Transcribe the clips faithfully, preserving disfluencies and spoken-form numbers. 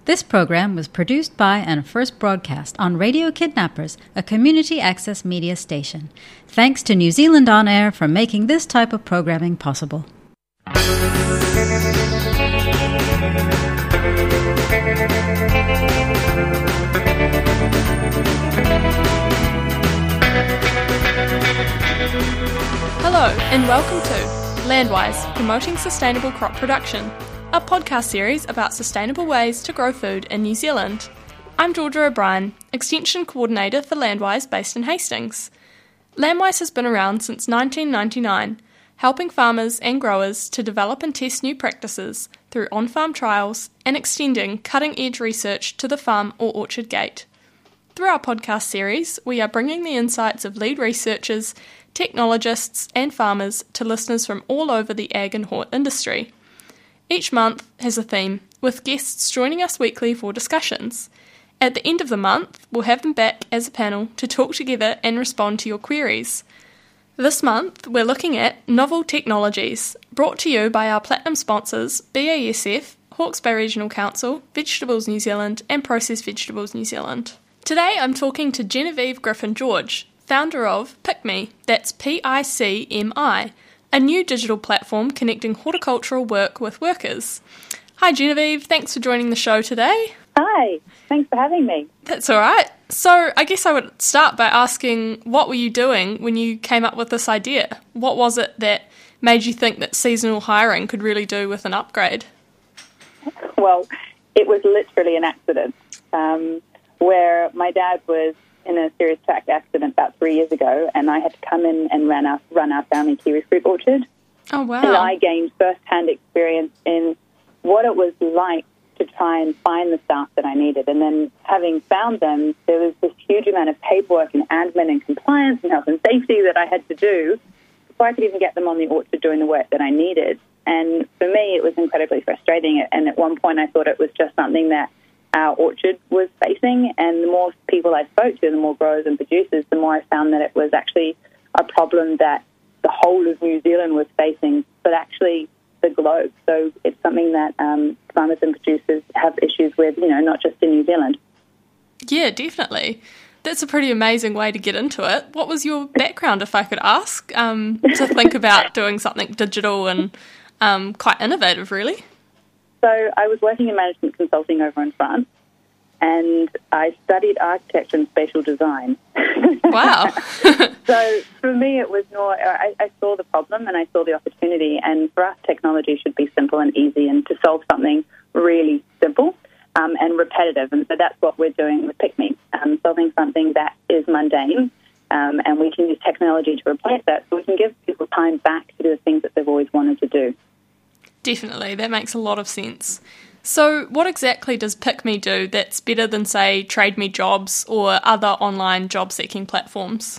This program was produced by and first broadcast on Radio Kidnappers, a community access media station. Thanks to New Zealand On Air for making this type of programming possible. Hello and welcome to Landwise, Promoting Sustainable Crop Production, a podcast series about sustainable ways to grow food in New Zealand. I'm Georgia O'Brien, Extension Coordinator for Landwise based in Hastings. Landwise has been around since nineteen ninety-nine, helping farmers and growers to develop and test new practices through on-farm trials and extending cutting-edge research to the farm or orchard gate. Through our podcast series, we are bringing the insights of lead researchers, technologists and farmers to listeners from all over the ag and hort industry. Each month has a theme, with guests joining us weekly for discussions. At the end of the month, we'll have them back as a panel to talk together and respond to your queries. This month, we're looking at novel technologies, brought to you by our platinum sponsors B A S F, Hawke's Bay Regional Council, Vegetables New Zealand and Processed Vegetables New Zealand. Today I'm talking to Genevieve Griffin-George, founder of PicMi, that's P I C M I, a new digital platform connecting horticultural work with workers. Hi Genevieve, thanks for joining the show today. Hi, thanks for having me. That's all right. So I guess I would start by asking, what were you doing when you came up with this idea? What was it that made you think that seasonal hiring could really do with an upgrade? Well, it was literally an accident, um, where my dad was in a serious track accident about three years ago, and I had to come in and run our, run our family kiwi fruit orchard. Oh, wow. And I gained first-hand experience in what it was like to try and find the staff that I needed. And then having found them, there was this huge amount of paperwork and admin and compliance and health and safety that I had to do before I could even get them on the orchard doing the work that I needed. And for me, it was incredibly frustrating. And at one point, I thought it was just something that our orchard was facing, and the more people I spoke to, the more growers and producers, the more I found that it was actually a problem that the whole of New Zealand was facing, but actually the globe. So it's something that um, farmers and producers have issues with, you know, not just in New Zealand. Yeah, definitely. That's a pretty amazing way to get into it. What was your background, if I could ask, um, to think about doing something digital and um, quite innovative, really? So I was working in management consulting over in France, and I studied architecture and spatial design. Wow. So for me, it was more, I, I saw the problem and I saw the opportunity, and for us, technology should be simple and easy, and to solve something really simple um, and repetitive. And so that's what we're doing with PicMi, um, solving something that is mundane, um, and we can use technology to replace that, so we can give people time back to do the things that they've always wanted to do. Definitely, that makes a lot of sense. So what exactly does PicMi do that's better than, say, TradeMe Jobs or other online job-seeking platforms?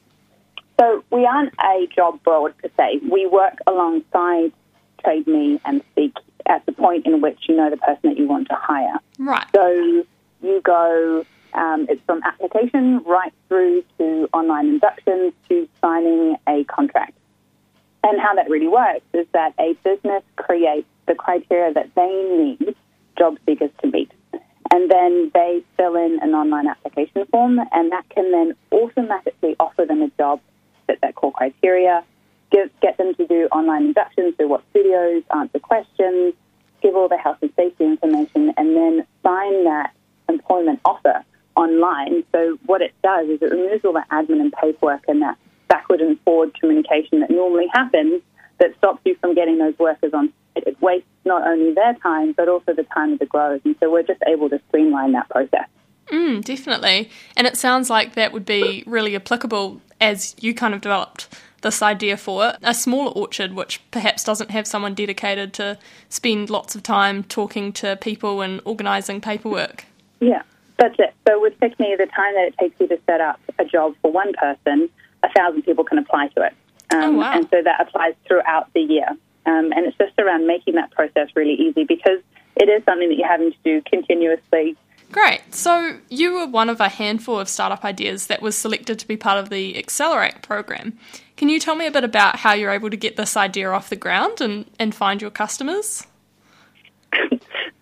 So we aren't a job board per se. We work alongside TradeMe and Seek at the point in which you know the person that you want to hire. Right. So you go, um, it's from application right through to online inductions to signing a contract. And how that really works is that a business creates the criteria that they need job seekers to meet. And then they fill in an online application form, and that can then automatically offer them a job that that core criteria, give, get them to do online inductions, do what studios, answer questions, give all the health and safety information, and then sign that employment offer online. So what it does is it removes all the admin and paperwork and that backward and forward communication that normally happens that stops you from getting those workers on. It, it wastes not only their time, but also the time of the growers. And so we're just able to streamline that process. Mm, definitely. And it sounds like that would be really applicable as you kind of developed this idea for it. A smaller orchard, which perhaps doesn't have someone dedicated to spend lots of time talking to people and organising paperwork. Yeah, that's it. So with PicMi, the time that it takes you to set up a job for one person, a thousand people can apply to it. Um, oh, wow. And so that applies throughout the year. Um, and it's just around making that process really easy, because it is something that you're having to do continuously. Great. So you were one of a handful of startup ideas that was selected to be part of the Accelerate program. Can you tell me a bit about how you're able to get this idea off the ground and, and find your customers?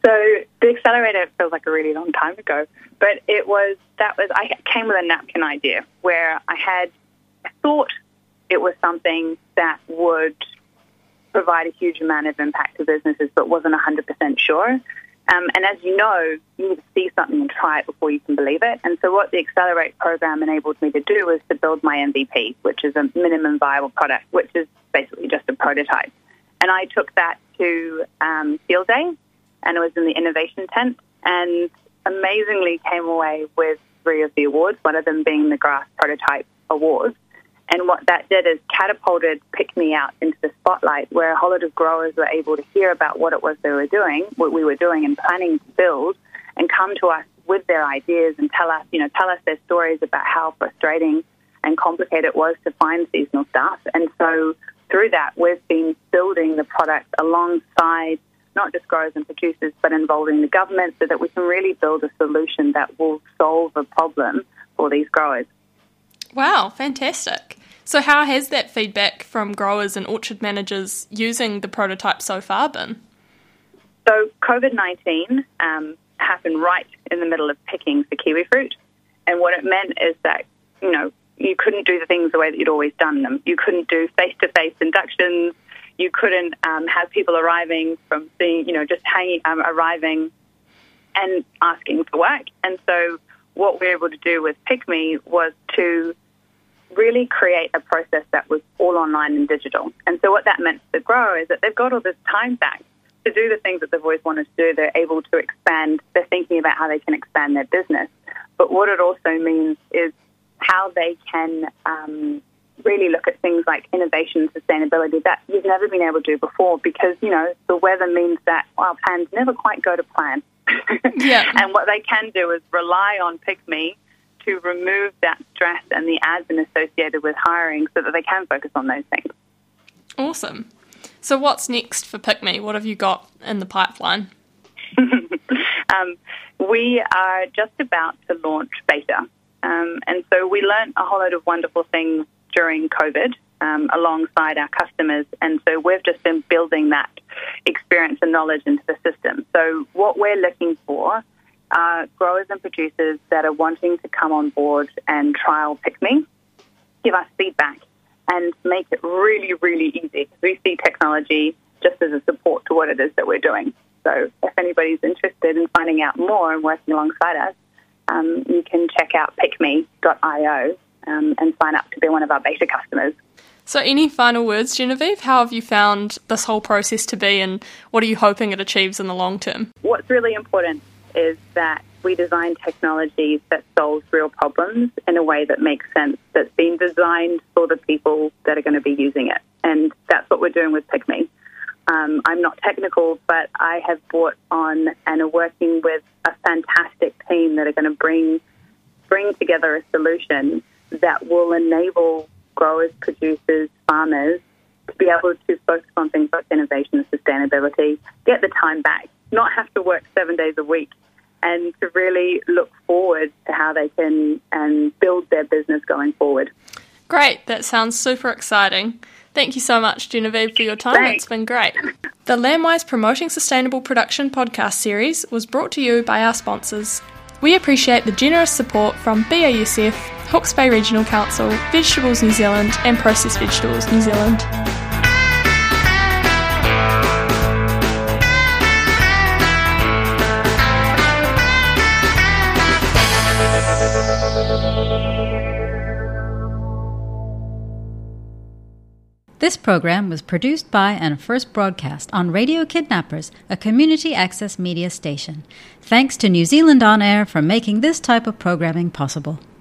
So the accelerator feels like a really long time ago, but it was, that was, I came with a napkin idea where I had I thought it was something that would provide a huge amount of impact to businesses, but wasn't one hundred percent sure. Um, and as you know, you need to see something and try it before you can believe it. And so what the Accelerate program enabled me to do was to build my M V P, which is a minimum viable product, which is basically just a prototype. And I took that to um, Field Day, and it was in the innovation tent, and amazingly came away with three of the awards, one of them being the Grass Prototype Award. And what that did is catapulted Pick Me out into the spotlight, where a whole lot of growers were able to hear about what it was they were doing, what we were doing and planning to build, and come to us with their ideas and tell us, you know, tell us their stories about how frustrating and complicated it was to find seasonal stuff. And so through that, we've been building the product alongside not just growers and producers, but involving the government so that we can really build a solution that will solve a problem for these growers. Wow, fantastic. So how has that feedback from growers and orchard managers using the prototype so far been? So COVID nineteen um, happened right in the middle of picking for kiwi fruit. And what it meant is that, you know, you couldn't do the things the way that you'd always done them. You couldn't do face-to-face inductions. You couldn't um, have people arriving from seeing, you know, just hanging, um, arriving and asking for work. And so what we were able to do with Pick Me was to really create a process that was all online and digital. And so what that meant to the grower is that they've got all this time back to do the things that they've always wanted to do. They're able to expand. They're thinking about how they can expand their business. But what it also means is how they can um, really look at things like innovation and sustainability that you've never been able to do before, because, you know, the weather means that our plans never quite go to plan. Yeah. And what they can do is rely on Pick Me to remove that stress and the admin associated with hiring so that they can focus on those things. Awesome. So what's next for Pick Me? What have you got in the pipeline? um, we are just about to launch beta. Um, and so we learned a whole lot of wonderful things during COVID um, alongside our customers. And so we've just been building that experience and knowledge into the system. So what we're looking for are growers and producers that are wanting to come on board and trial Pick Me, give us feedback, and make it really, really easy. We see technology just as a support to what it is that we're doing. So if anybody's interested in finding out more and working alongside us, um, you can check out pick me dot io um, and sign up to be one of our beta customers. So any final words, Genevieve? How have you found this whole process to be, and what are you hoping it achieves in the long term? What's really important is that we design technology that solves real problems in a way that makes sense, that's been designed for the people that are going to be using it. And that's what we're doing with Pick Me. Um, I'm not technical, but I have brought on and are working with a fantastic team that are going to bring bring together a solution that will enable growers, producers, farmers to be able to focus on things like innovation and sustainability, get the time back, not have to work seven days a week, and to really look forward to how they can um, build their business going forward. Great. That sounds super exciting. Thank you so much, Genevieve, for your time. Thanks. It's been great. The Landwise Promoting Sustainable Production podcast series was brought to you by our sponsors. We appreciate the generous support from B A S F, Hawke's Bay Regional Council, Vegetables New Zealand and Processed Vegetables New Zealand. This program was produced by and first broadcast on Radio Kidnappers, a community access media station. Thanks to New Zealand On Air for making this type of programming possible.